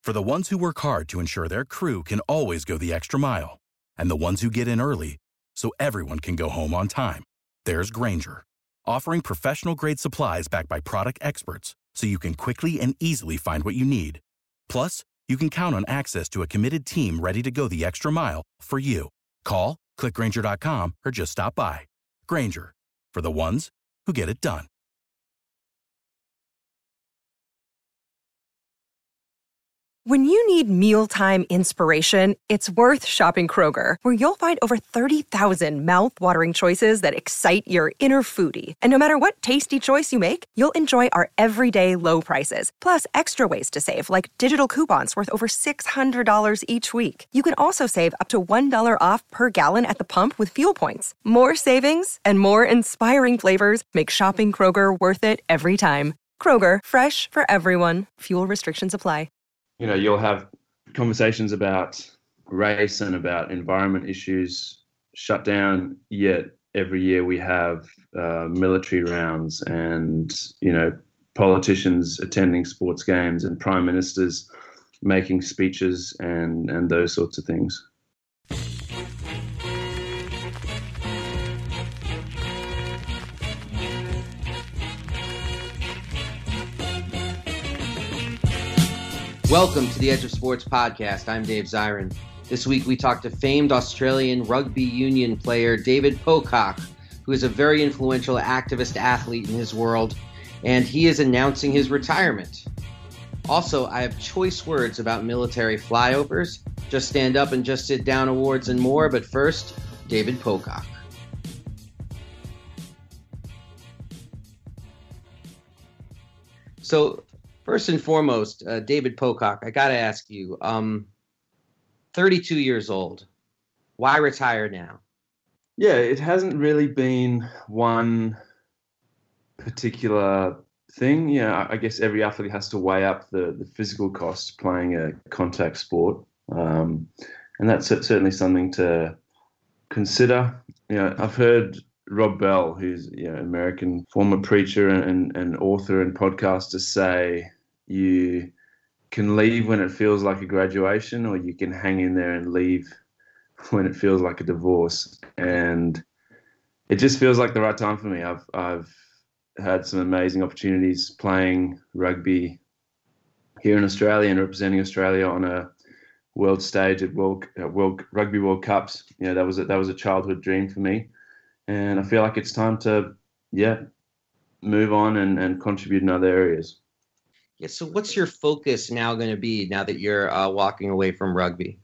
For the ones who work hard to ensure their crew can always go the extra mile, and the ones who get in early so everyone can go home on time, there's Grainger, offering professional-grade supplies backed by product experts so you can quickly and easily find what you need. Plus, you can count on access to a committed team ready to go the extra mile for you. Call, click Grainger.com, or just stop by. Grainger, for the ones who get it done. When you need mealtime inspiration, it's worth shopping Kroger, where you'll find over 30,000 mouth-watering choices that excite your inner foodie. And no matter what tasty choice you make, you'll enjoy our everyday low prices, plus extra ways to save, like digital coupons worth over $600 each week. You can also save up to $1 off per gallon at the pump with fuel points. More savings and more inspiring flavors make shopping Kroger worth it every time. Kroger, fresh for everyone. Fuel restrictions apply. You know, you'll have conversations about race and about environment issues shut down, yet every year we have military rounds and, you know, politicians attending sports games and prime ministers making speeches and those sorts of things. Welcome to the Edge of Sports podcast. I'm Dave Zirin. This week we talked to famed Australian rugby union player David Pocock, who is a very influential activist athlete in his world, and he is announcing his retirement. Also, I have choice words about military flyovers, Just Stand Up and Just Sit Down awards and more, but first, David Pocock. So, first and foremost, David Pocock, I got to ask you, 32 years old, why retire now? Yeah, it hasn't really been one particular thing. Yeah, I guess every athlete has to weigh up the physical costs playing a contact sport. And that's certainly something to consider. You know, I've heard Rob Bell, who's an American former preacher and author and podcaster, say you can leave when it feels like a graduation, or you can hang in there and leave when it feels like a divorce. And it just feels like the right time for me. I've had some amazing opportunities playing rugby here in Australia and representing Australia on a world stage at World Rugby World Cups. You know, that was a childhood dream for me, and I feel like it's time to move on and contribute in other areas. Yeah, so what's your focus now going to be now that you're walking away from rugby?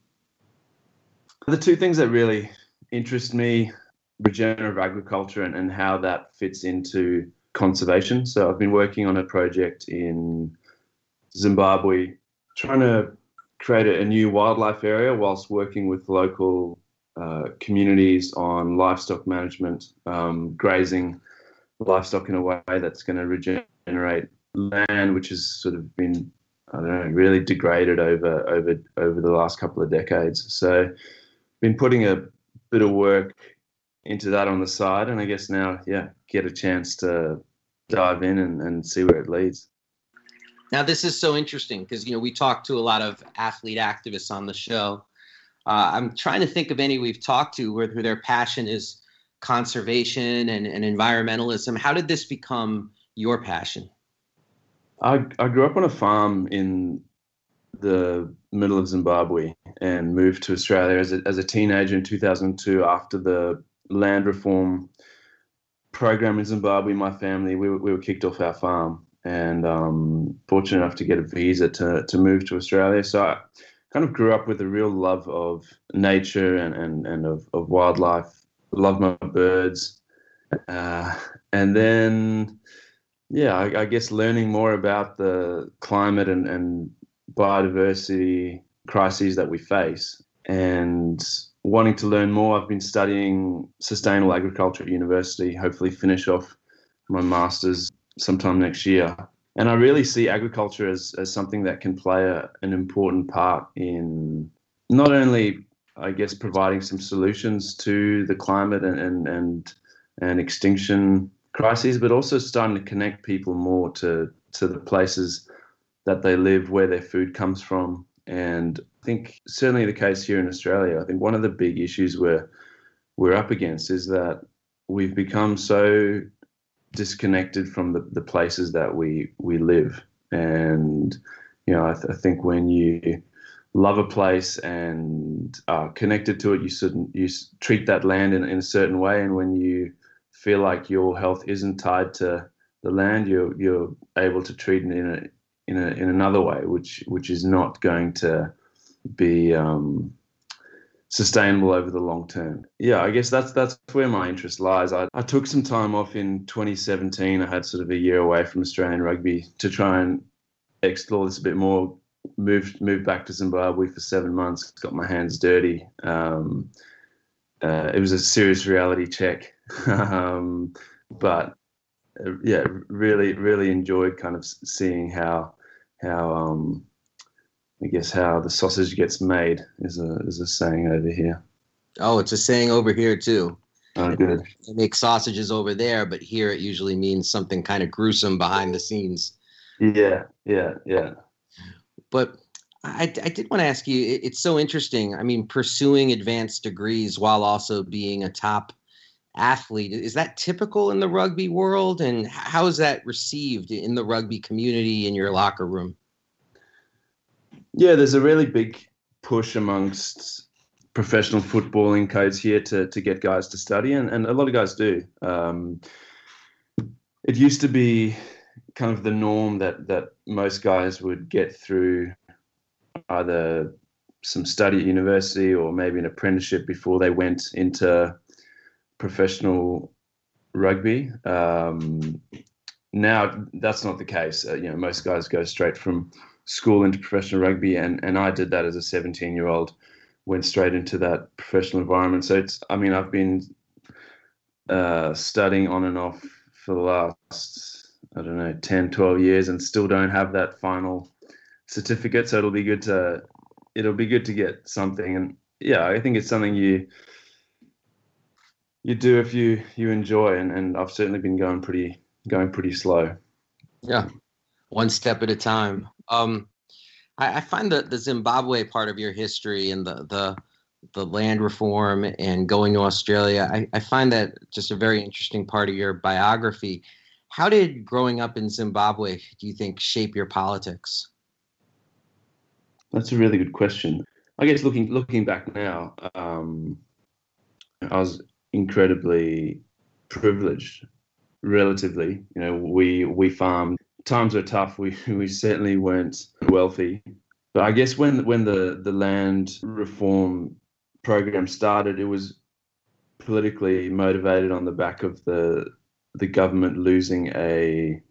The two things that really interest me, regenerative agriculture and how that fits into conservation. So I've been working on a project in Zimbabwe, trying to create a new wildlife area whilst working with local communities on livestock management, grazing livestock in a way that's going to regenerate land which has sort of been, I don't know, really degraded over the last couple of decades. So been putting a bit of work into that on the side, and I guess now, get a chance to dive in and see where it leads. Now, this is so interesting because, we talk to a lot of athlete activists on the show. I'm trying to think of any we've talked to where their passion is conservation and environmentalism. How did this become your passion? I grew up on a farm in the middle of Zimbabwe and moved to Australia as a teenager in 2002 after the land reform program in Zimbabwe. My family, we were kicked off our farm, and fortunate enough to get a visa to move to Australia. So I kind of grew up with a real love of nature and of wildlife. Love my birds. And then, I guess learning more about the climate and biodiversity crises that we face and wanting to learn more. I've been studying sustainable agriculture at university, hopefully finish off my master's sometime next year. And I really see agriculture as something that can play an important part in not only, I guess, providing some solutions to the climate and extinction crises, but also starting to connect people more to the places that they live, where their food comes from, And I think certainly the case here in Australia, I think one of the big issues we're up against is that we've become so disconnected from the places that we live. And, you know, I think when you love a place and are connected to it, you treat that land in a certain way. And when you feel like your health isn't tied to the land, you're able to treat it in another way, which is not going to be sustainable over the long term. Yeah, I guess that's where my interest lies. I took some time off in 2017. I had sort of a year away from Australian rugby to try and explore this a bit more. Moved back to Zimbabwe for 7 months. Got my hands dirty. It was a serious reality check, but yeah, really enjoyed kind of seeing how I guess how the sausage gets made is a saying over here. Oh, it's a saying over here too. Oh, good. They make sausages over there, but here it usually means something kind of gruesome behind the scenes. Yeah. But I did want to ask you, it's so interesting. I mean, pursuing advanced degrees while also being a top athlete, is that typical in the rugby world? And how is that received in the rugby community in your locker room? Yeah, there's a really big push amongst professional footballing codes here to get guys to study, and a lot of guys do. It used to be kind of the norm that most guys would get through either some study at university or maybe an apprenticeship before they went into professional rugby. Now that's not the case. Most guys go straight from school into professional rugby, and I did that as a 17-year-old, went straight into that professional environment. So I've been studying on and off for the last, 10, 12 years and still don't have that final certificate. So it'll be good to get something. And yeah, I think it's something you do if you enjoy, and I've certainly been going pretty slow. Yeah. One step at a time. I find the Zimbabwe part of your history and the land reform and going to Australia, I find that just a very interesting part of your biography. How did growing up in Zimbabwe, do you think, shape your politics? That's a really good question. I guess looking back now, I was incredibly privileged, relatively. We farmed. Times were tough. We certainly weren't wealthy. But I guess when the land reform program started, it was politically motivated on the back of the government losing they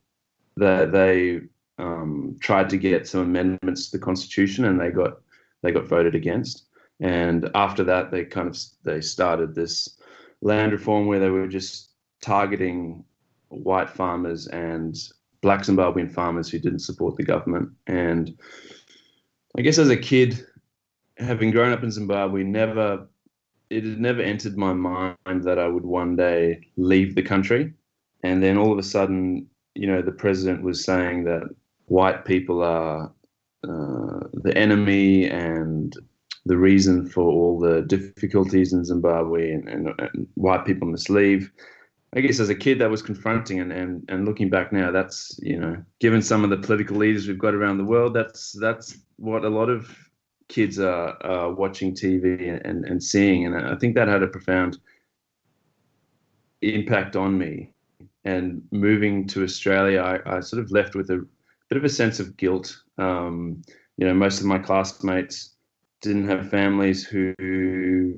tried to get some amendments to the Constitution, and they got voted against. And after that, they started this land reform where they were just targeting white farmers and Black Zimbabwean farmers who didn't support the government. And I guess as a kid, having grown up in Zimbabwe, it had never entered my mind that I would one day leave the country. And then all of a sudden, the president was saying that white people are the enemy and the reason for all the difficulties in Zimbabwe, and white people must leave. I guess as a kid that was confronting, and looking back now, that's, given some of the political leaders we've got around the world, that's what a lot of kids are watching TV and seeing. And I think that had a profound impact on me. And moving to Australia, I sort of left with a bit of a sense of guilt. Most of my classmates didn't have families who,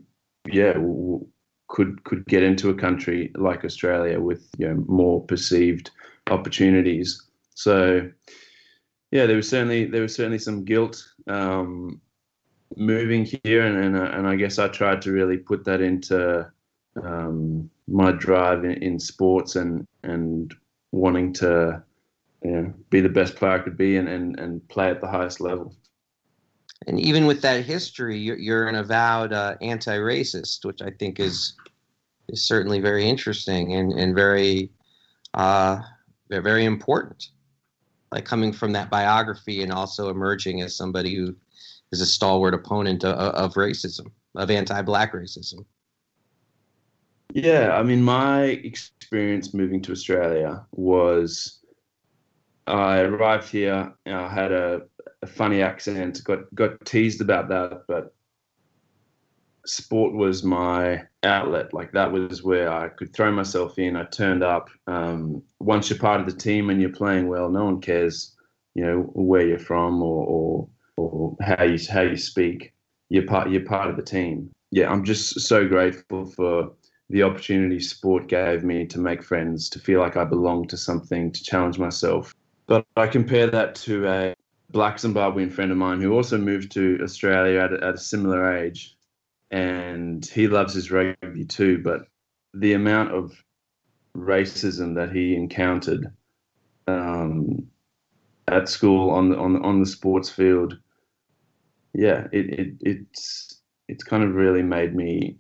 could get into a country like Australia with more perceived opportunities. So yeah, there was certainly some guilt moving here, and I guess I tried to really put that into my drive in sports and wanting to be the best player I could be and play at the highest level. And even with that history, you're an avowed anti-racist, which I think is certainly very interesting and very, very important. like coming from that biography and also emerging as somebody who is a stalwart opponent of racism, of anti-Black racism? Yeah, I mean, my experience moving to Australia was I arrived here, I had a funny accent, got teased about that, but sport was my outlet. Like that was where I could throw myself in. I turned up. Once you're part of the team and you're playing well, no one cares, where you're from or how you speak. You're part of the team. Yeah, I'm just so grateful for the opportunity sport gave me to make friends, to feel like I belong to something, to challenge myself. But I compare that to a Black Zimbabwean friend of mine who also moved to Australia at a similar age, and he loves his rugby too. But the amount of racism that he encountered at school on the sports field, yeah, it's kind of really made me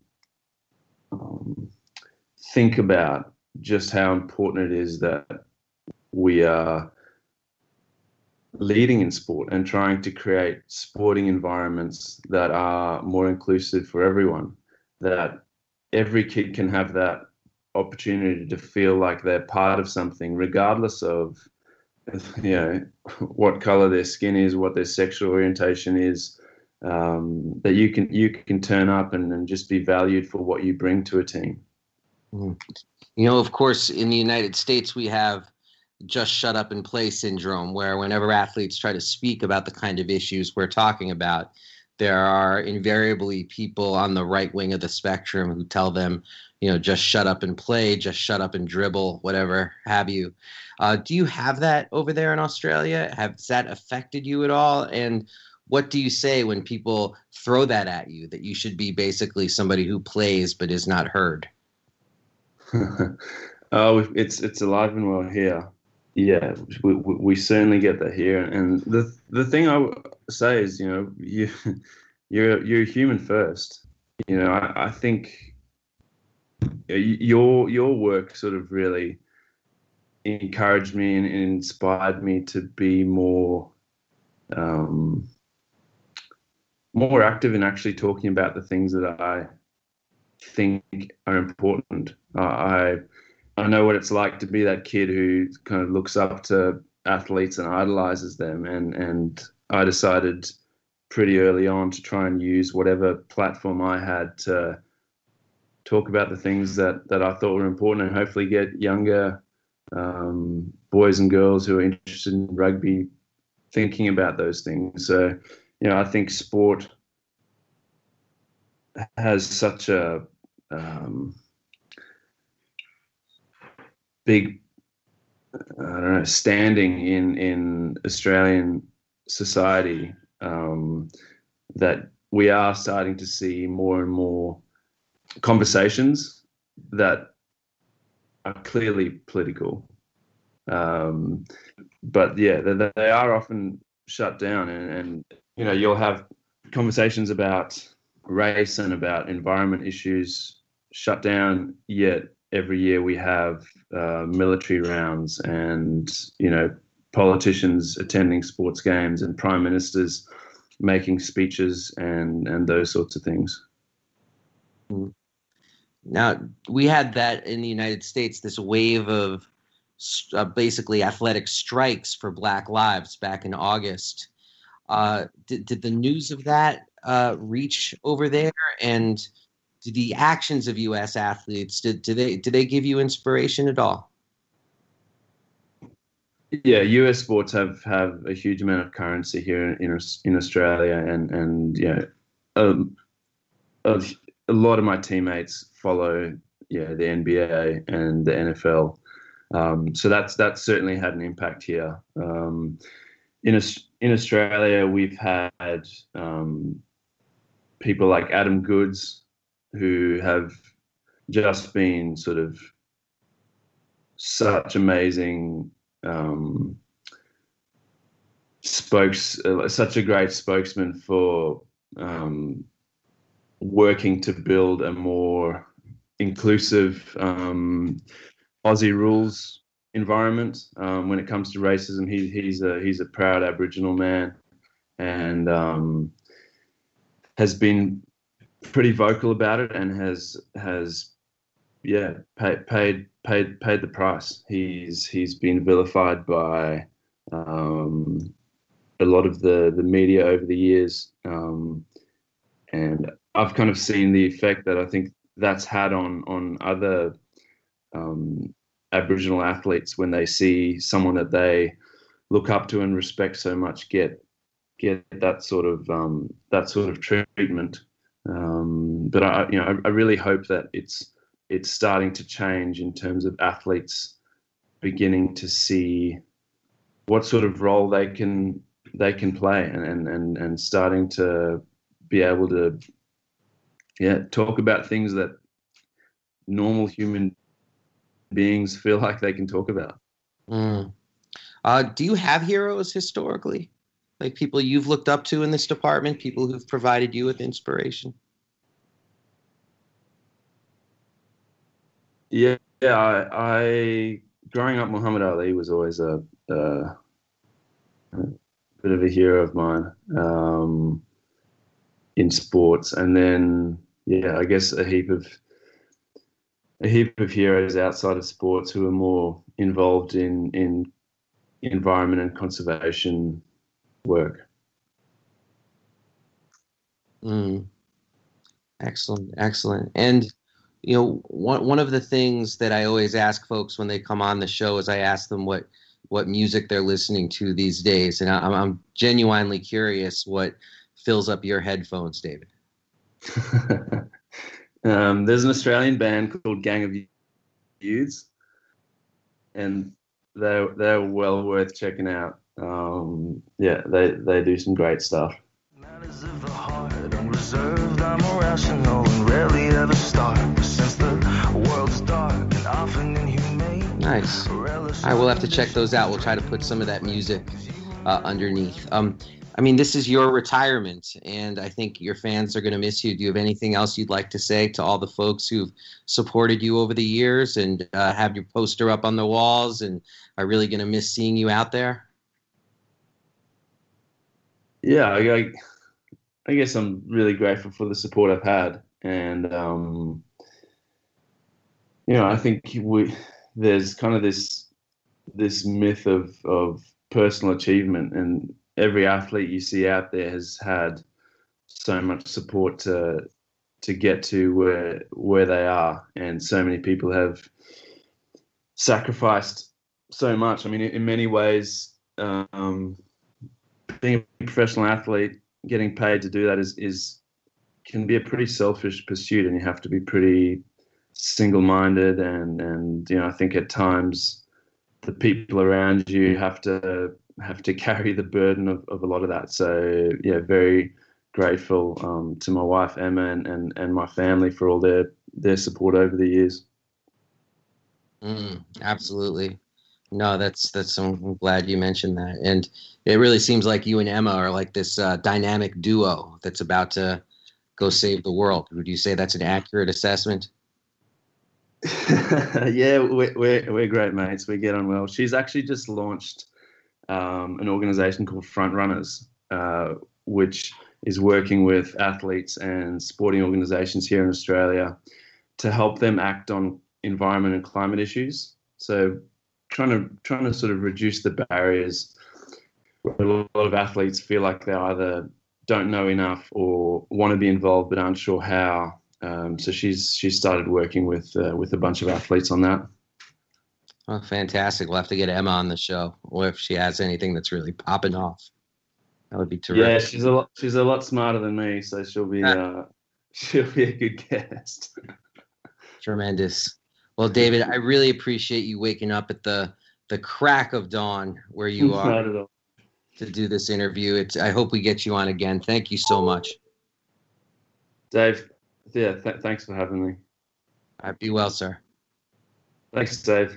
think about just how important it is that we are leading in sport and trying to create sporting environments that are more inclusive for everyone, that every kid can have that opportunity to feel like they're part of something, regardless of what color their skin is, what their sexual orientation is, that you can turn up and just be valued for what you bring to a team. Of course, in the United States, we have just shut up and play syndrome, where whenever athletes try to speak about the kind of issues we're talking about, there are invariably people on the right wing of the spectrum who tell them, just shut up and play, just shut up and dribble, whatever have you. Do you have that over there in Australia? Has that affected you at all? And what do you say when people throw that at you, that you should be basically somebody who plays but is not heard? It's alive and well here. Yeah, we certainly get that here. And the thing I would say is, you're human first. I think your work sort of really encouraged me and inspired me to be more active in actually talking about the things that I think are important. I know what it's like to be that kid who kind of looks up to athletes and idolizes them. And I decided pretty early on to try and use whatever platform I had to talk about the things that I thought were important, and hopefully get younger boys and girls who are interested in rugby thinking about those things. So, I think sport has such a big, standing in Australian society, that we are starting to see more and more conversations that are clearly political. But yeah, they are often shut down, and you'll have conversations about race and about environment issues shut down, yet every year we have military rounds and, politicians attending sports games and prime ministers making speeches and those sorts of things. Now, we had that in the United States, this wave of basically athletic strikes for Black lives back in August. Did the news of that reach over there? And did the actions of U.S. athletes, did they give you inspiration at all? Yeah, U.S. sports have a huge amount of currency here in Australia, and a lot of my teammates follow the NBA and the NFL, so that's certainly had an impact here. In Australia, we've had people like Adam Goodes, who have just been sort of such amazing such a great spokesman for working to build a more inclusive Aussie rules environment when it comes to racism. He's a proud Aboriginal man, and has been pretty vocal about it, and has paid the price. He's been vilified by a lot of the media over the years, and I've kind of seen the effect that I think that's had on other Aboriginal athletes when they see someone that they look up to and respect so much get that sort of treatment. But I really hope that it's starting to change in terms of athletes beginning to see what sort of role they can play, and starting to be able to talk about things that normal human beings feel like they can talk about. Do you have heroes historically, like people you've looked up to in this department, people who've provided you with inspiration? Yeah, I growing up, Muhammad Ali was always a bit of a hero of mine in sports, and then I guess a heap of heroes outside of sports who are more involved in environment and conservation work. Excellent. And one of the things that I always ask folks when they come on the show is I ask them what music they're listening to these days, and I'm genuinely curious what fills up your headphones, David. There's an Australian band called Gang of Youths, and they're well worth checking out. They do some great stuff. Matters of the heart, unreserved, I'm irrational and rarely ever start. Since the world's dark and often inhumane. Nice. I will have to check those out. We'll try to put some of that music underneath. This is your retirement, and I think your fans are going to miss you. Do you have anything else you'd like to say to all the folks who've supported you over the years and have your poster up on the walls and are really going to miss seeing you out there? Yeah, I guess I'm really grateful for the support I've had, and I think there's kind of this myth of personal achievement, and every athlete you see out there has had so much support to get to where they are, and so many people have sacrificed so much. I mean, in many ways, being a professional athlete, getting paid to do that can be a pretty selfish pursuit, and you have to be pretty single-minded, and I think at times the people around you have to carry the burden of a lot of that. So very grateful to my wife Emma and my family for all their support over the years. Absolutely. No, I'm glad you mentioned that. And it really seems like you and Emma are like this dynamic duo that's about to go save the world. Would you say that's an accurate assessment? Yeah, we're great mates. We get on well. She's actually just launched an organization called Front Runners, which is working with athletes and sporting organizations here in Australia to help them act on environment and climate issues. So trying to sort of reduce the barriers where a lot of athletes feel like they either don't know enough or want to be involved but aren't sure how. So she's started working with a bunch of athletes on that. Oh, fantastic. We'll have to get Emma on the show, or if she has anything that's really popping off. That would be terrific. Yeah, she's a lot smarter than me, so she'll be a good guest. Tremendous. Well, David, I really appreciate you waking up at the crack of dawn where you are. Not at all. To do this interview. I hope we get you on again. Thank you so much. Dave, thanks for having me. Be well, sir. Thanks, Dave.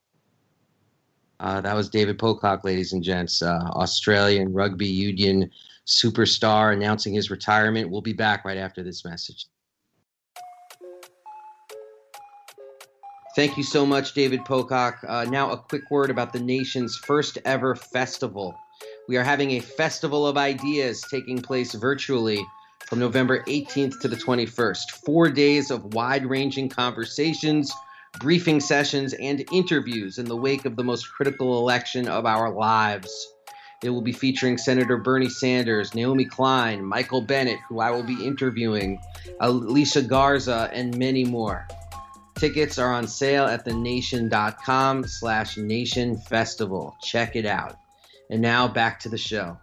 That was David Pocock, ladies and gents, Australian rugby union superstar announcing his retirement. We'll be back right after this message. Thank you so much, David Pocock. Now a quick word about the nation's first ever festival. We are having a festival of ideas taking place virtually from November 18th to the 21st. 4 days of wide-ranging conversations, briefing sessions, and interviews in the wake of the most critical election of our lives. It will be featuring Senator Bernie Sanders, Naomi Klein, Michael Bennett, who I will be interviewing, Alicia Garza, and many more. Tickets are on sale at thenation.com/Nation Festival. Check it out. And now back to the show.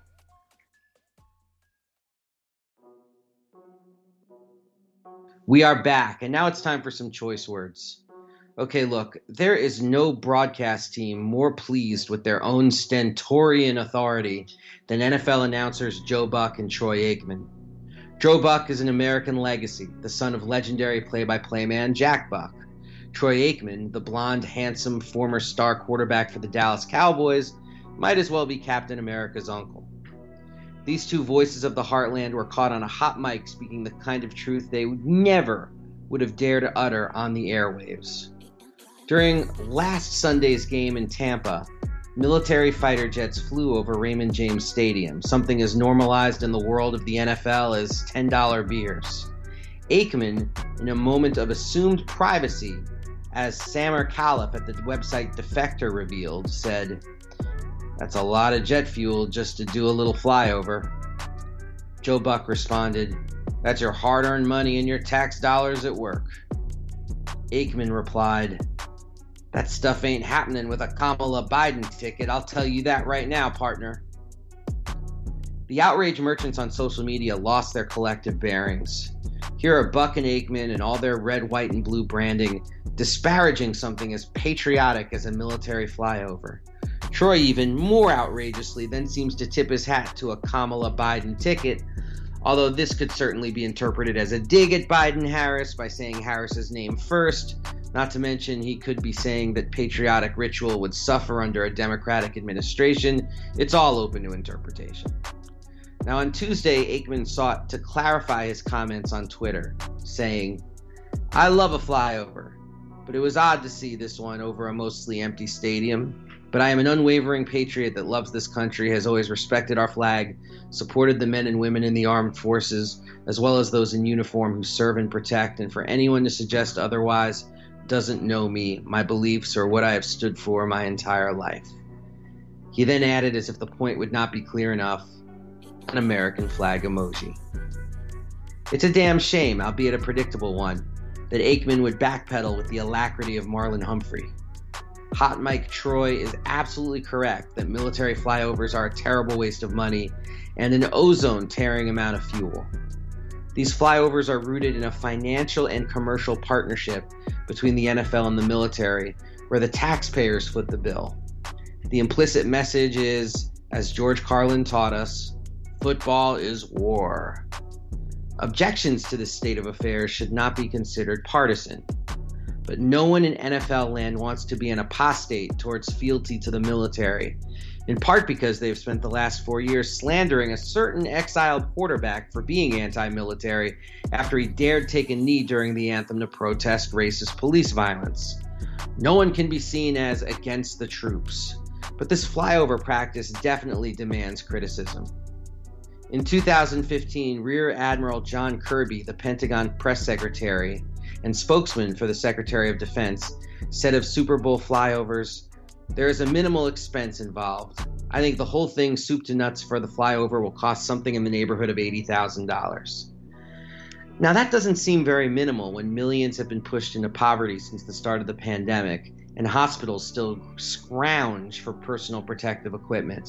We are back, and now it's time for some choice words. Okay, look, there is no broadcast team more pleased with their own stentorian authority than NFL announcers Joe Buck and Troy Aikman. Joe Buck is an American legacy, the son of legendary play-by-play man Jack Buck. Troy Aikman, the blonde, handsome, former star quarterback for the Dallas Cowboys, might as well be Captain America's uncle. These two voices of the heartland were caught on a hot mic speaking the kind of truth they never would have dared to utter on the airwaves. During last Sunday's game in Tampa, military fighter jets flew over Raymond James Stadium, something as normalized in the world of the NFL as $10 beers. Aikman, in a moment of assumed privacy, as Samer Khalif at the website Defector revealed, said, "That's a lot of jet fuel just to do a little flyover." Joe Buck responded, "That's your hard-earned money and your tax dollars at work." Aikman replied, "That stuff ain't happening with a Kamala Biden ticket, I'll tell you that right now, partner." The outrage merchants on social media lost their collective bearings. Here are Buck and Aikman and all their red, white, and blue branding disparaging something as patriotic as a military flyover. Troy, even more outrageously, then seems to tip his hat to a Kamala Biden ticket, although this could certainly be interpreted as a dig at Biden-Harris by saying Harris's name first, not to mention he could be saying that patriotic ritual would suffer under a Democratic administration. It's all open to interpretation. Now, on Tuesday, Aikman sought to clarify his comments on Twitter, saying, "I love a flyover, but it was odd to see this one over a mostly empty stadium. But I am an unwavering patriot that loves this country, has always respected our flag, supported the men and women in the armed forces, as well as those in uniform who serve and protect, and for anyone to suggest otherwise doesn't know me, my beliefs, or what I have stood for my entire life." He then added, as if the point would not be clear enough, an American flag emoji. It's a damn shame, albeit a predictable one, that Aikman would backpedal with the alacrity of Marlon Humphrey. Hot Mike Troy is absolutely correct that military flyovers are a terrible waste of money and an ozone-tearing amount of fuel. These flyovers are rooted in a financial and commercial partnership between the NFL and the military, where the taxpayers foot the bill. The implicit message is, as George Carlin taught us, football is war. Objections to this state of affairs should not be considered partisan. But no one in NFL land wants to be an apostate towards fealty to the military, in part because they've spent the last 4 years slandering a certain exiled quarterback for being anti-military after he dared take a knee during the anthem to protest racist police violence. No one can be seen as against the troops, but this flyover practice definitely demands criticism. In 2015, Rear Admiral John Kirby, the Pentagon press secretary and spokesman for the Secretary of Defense, said of Super Bowl flyovers, "There is a minimal expense involved. I think the whole thing, soup to nuts, for the flyover will cost something in the neighborhood of $80,000. Now that doesn't seem very minimal when millions have been pushed into poverty since the start of the pandemic and hospitals still scrounge for personal protective equipment.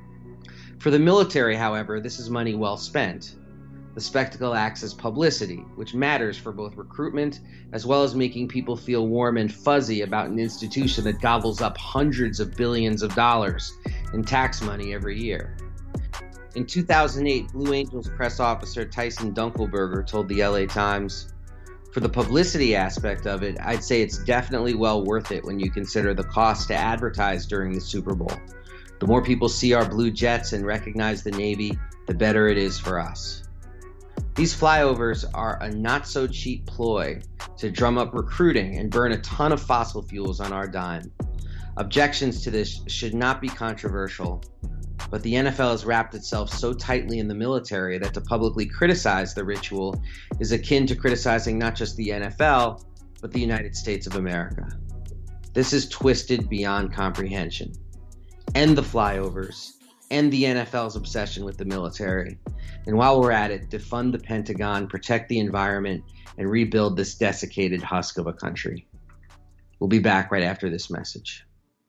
For the military, however, this is money well spent. The spectacle acts as publicity, which matters for both recruitment as well as making people feel warm and fuzzy about an institution that gobbles up hundreds of billions of dollars in tax money every year. In 2008, Blue Angels press officer Tyson Dunkelberger told the LA Times, "For the publicity aspect of it, I'd say it's definitely well worth it when you consider the cost to advertise during the Super Bowl. The more people see our blue jets and recognize the Navy, the better it is for us." These flyovers are a not-so-cheap ploy to drum up recruiting and burn a ton of fossil fuels on our dime. Objections to this should not be controversial, but the NFL has wrapped itself so tightly in the military that to publicly criticize the ritual is akin to criticizing not just the NFL, but the United States of America. This is twisted beyond comprehension. End the flyovers. End the NFL's obsession with the military. And while we're at it, defund the Pentagon, protect the environment, and rebuild this desiccated husk of a country. We'll be back right after this message.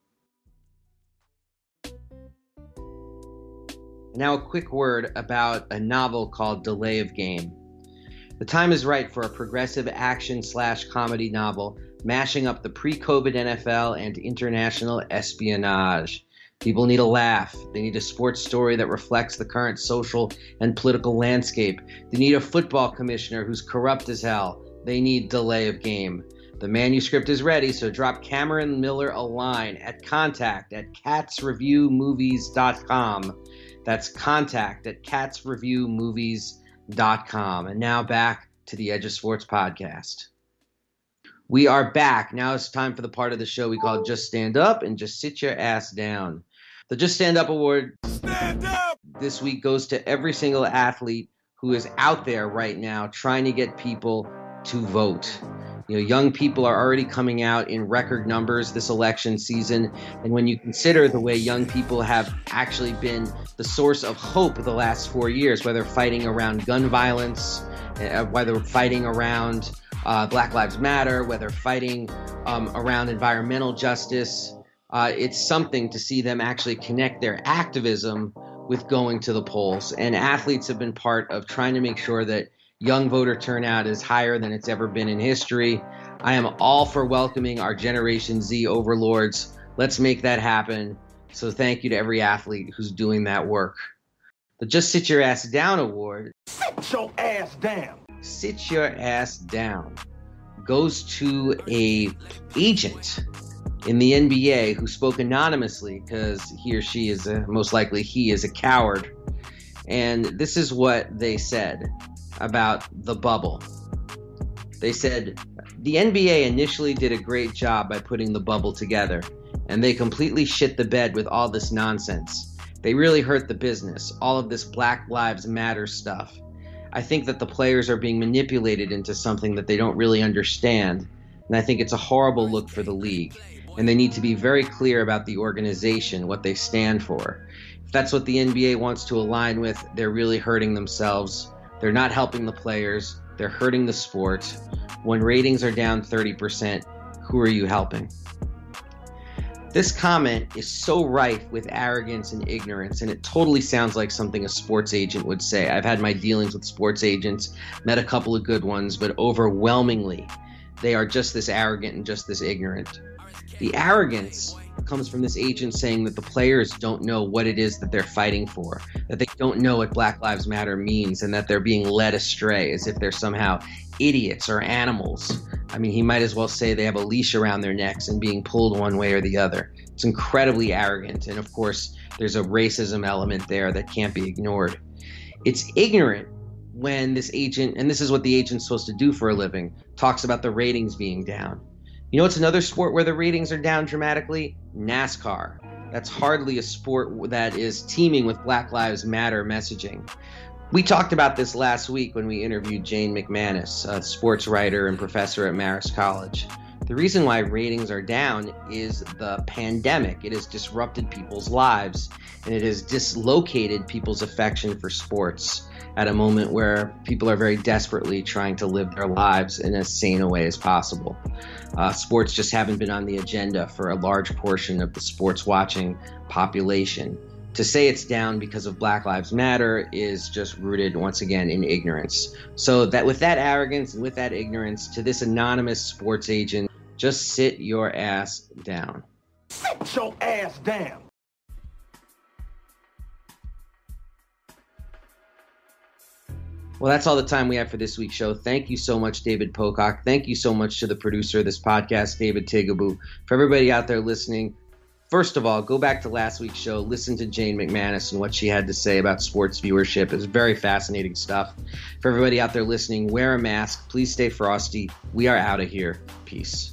Now a quick word about a novel called Delay of Game. The time is right for a progressive action/comedy novel mashing up the pre-COVID NFL and international espionage. People need a laugh. They need a sports story that reflects the current social and political landscape. They need a football commissioner who's corrupt as hell. They need Delay of Game. The manuscript is ready, so drop Cameron Miller a line at contact@catsreviewmovies.com. That's contact@catsreviewmovies.com. And now back to the Edge of Sports podcast. We are back. Now it's time for the part of the show we call Just Stand Up and Just Sit Your Ass Down. The Just Stand Up Award this week goes to every single athlete who is out there right now trying to get people to vote. You know, young people are already coming out in record numbers this election season. And when you consider the way young people have actually been the source of hope the last 4 years, whether fighting around gun violence, whether fighting around Black Lives Matter, whether fighting around environmental justice, it's something to see them actually connect their activism with going to the polls. And athletes have been part of trying to make sure that young voter turnout is higher than it's ever been in history. I am all for welcoming our Generation Z overlords. Let's make that happen. So thank you to every athlete who's doing that work. The Just Sit Your Ass Down Award. Sit your ass down. Sit your ass down goes to a agent in the NBA who spoke anonymously because he or she is most likely he is a coward. And this is what they said about the bubble. They said, the NBA initially did a great job by putting the bubble together, and they completely shit the bed with all this nonsense. They really hurt the business, all of this Black Lives Matter stuff. I think that the players are being manipulated into something that they don't really understand, and I think it's a horrible look for the league. And they need to be very clear about the organization, what they stand for. If that's what the NBA wants to align with, they're really hurting themselves. They're not helping the players. They're hurting the sport. When ratings are down 30%, who are you helping? This comment is so rife with arrogance and ignorance, and it totally sounds like something a sports agent would say. I've had my dealings with sports agents, met a couple of good ones, but overwhelmingly, they are just this arrogant and just this ignorant. The arrogance comes from this agent saying that the players don't know what it is that they're fighting for, that they don't know what Black Lives Matter means, and that they're being led astray as if they're somehow idiots or animals. I mean, he might as well say they have a leash around their necks and being pulled one way or the other. It's incredibly arrogant, and of course, there's a racism element there that can't be ignored. It's ignorant when this agent, and this is what the agent's supposed to do for a living, talks about the ratings being down. You know what's another sport where the ratings are down dramatically? NASCAR. That's hardly a sport that is teeming with Black Lives Matter messaging. We talked about this last week when we interviewed Jane McManus, a sports writer and professor at Marist College. The reason why ratings are down is the pandemic. It has disrupted people's lives, and it has dislocated people's affection for sports at a moment where people are very desperately trying to live their lives in as sane a way as possible. Sports just haven't been on the agenda for a large portion of the sports watching population. To say it's down because of Black Lives Matter is just rooted once again in ignorance. So that with that arrogance and with that ignorance, to this anonymous sports agent, just sit your ass down. Sit your ass down. Well, that's all the time we have for this week's show. Thank you so much, David Pocock. Thank you so much to the producer of this podcast, David Tigaboo. For everybody out there listening, First of all, go back to last week's show, listen to Jane McManus and what she had to say about sports viewership. It was very fascinating stuff. For everybody out there listening, wear a mask. Please stay frosty. We are out of here. Peace.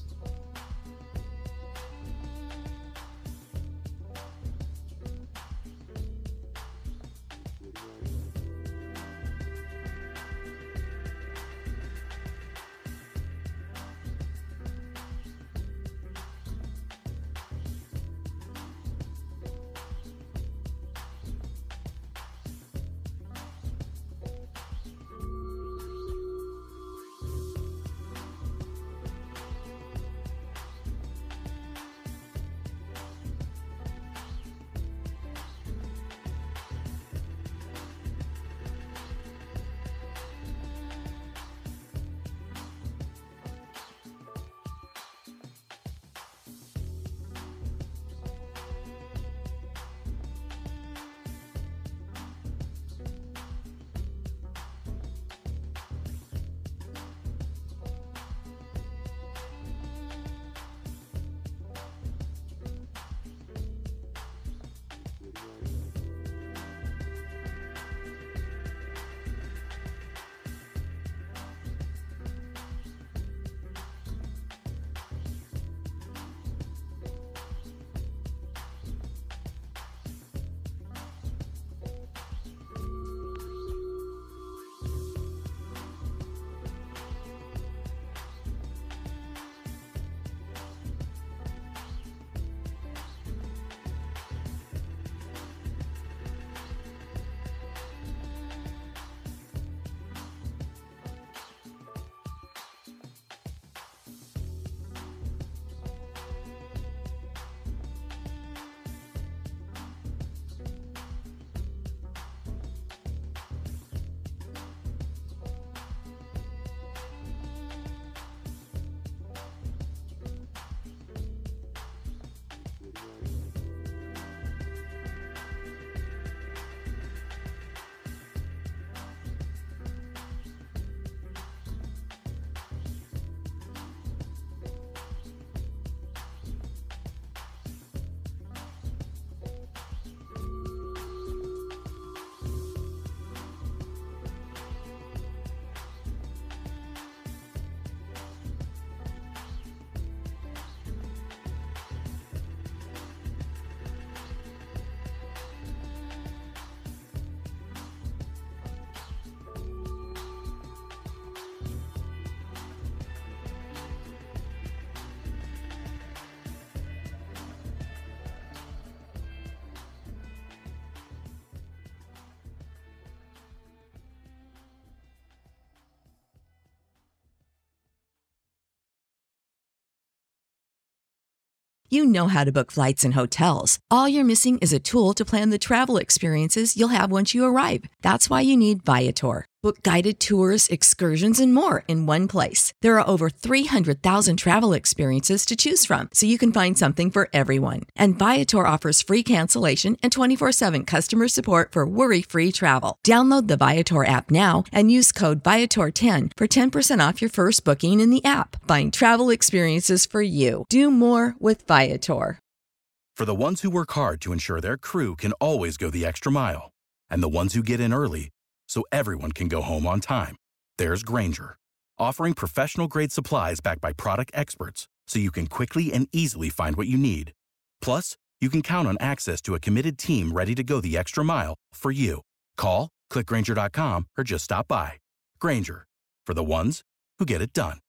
You know how to book flights and hotels. All you're missing is a tool to plan the travel experiences you'll have once you arrive. That's why you need Viator. Book guided tours, excursions, and more in one place. There are over 300,000 travel experiences to choose from, so you can find something for everyone. And Viator offers free cancellation and 24/7 customer support for worry-free travel. Download the Viator app now and use code Viator10 for 10% off your first booking in the app. Find travel experiences for you. Do more with Viator. For the ones who work hard to ensure their crew can always go the extra mile, and the ones who get in early so everyone can go home on time, there's Grainger, offering professional-grade supplies backed by product experts so you can quickly and easily find what you need. Plus, you can count on access to a committed team ready to go the extra mile for you. Call, click Grainger.com, or just stop by. Grainger, for the ones who get it done.